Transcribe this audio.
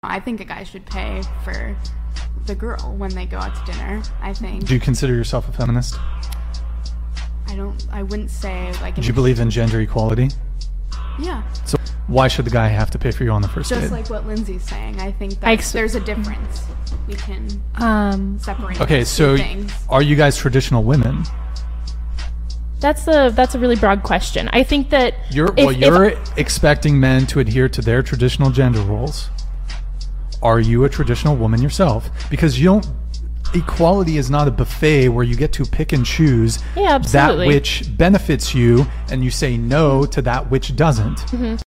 I think a guy should pay for the girl when they go out to dinner. I think. Do you consider yourself a feminist? I wouldn't say like. Do you believe in gender equality? Yeah. So why should the guy have to pay for you on the first date? Just like what Lindsay's saying, I think that there's a difference. We can separate. Okay, so things. Are you guys traditional women? That's a really broad question. I think that You're expecting men to adhere to their traditional gender roles. Are you a traditional woman yourself? Because equality is not a buffet where you get to pick and choose that which benefits you and you say no to that which doesn't.